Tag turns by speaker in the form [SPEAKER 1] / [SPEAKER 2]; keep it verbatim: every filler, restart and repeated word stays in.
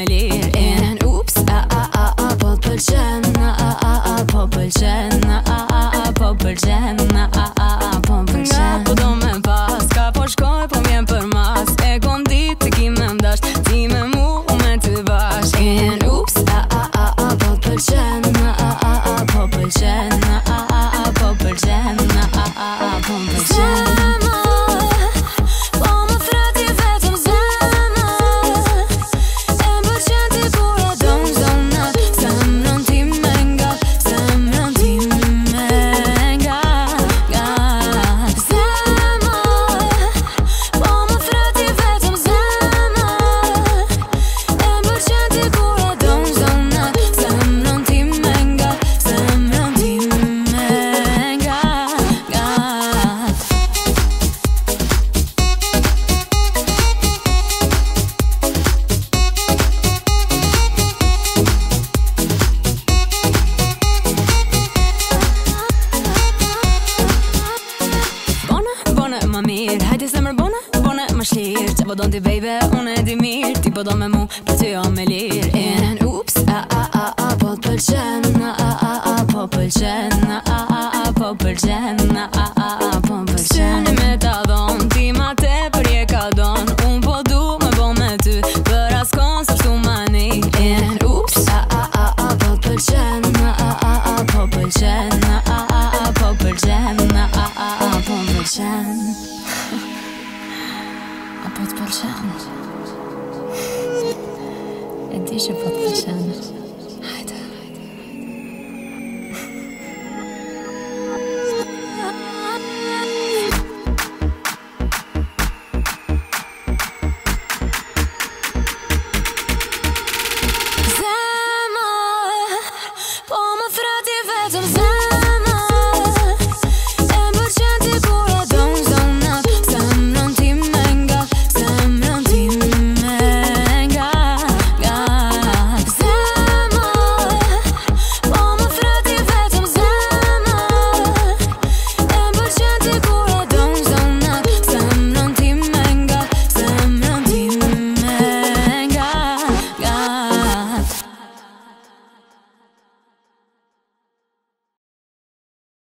[SPEAKER 1] me lir in Ups, a a a a po t'pëlqen, a a a a po pëlqen, a a a a po pëlqen, a a a a po pëlqen. Nga po do me pas, ka po shkoj po m'jem për mas, e kom dit të ki me mdash, ti me mu u me të bash. In Ups, a a a a po t'pëlqen, a a a a po pëlqen, a a a a po pëlqen, a a a a po pëlqen. Ma mirë, hajde se mërë bone, bone ma shlirë që po don t'i baby, unë e di mirë ti po do me mu, për ty jo me lirë. In Ups, a a a a po t'pëlqen, a a a a po pëlqen, a a a a po pëlqen, a a a a po pëlqen. Syni me ta dhon, ti ma te për je ka don, unë po du me bo me ty, për as kon së shtu mani. In Ups, a a a a po t'pëlqen, a a a a po pëlqen, a a a a po pëlqen, a a a a po pëlqen. A po t'pëlqen? E di që po t'pëlqen.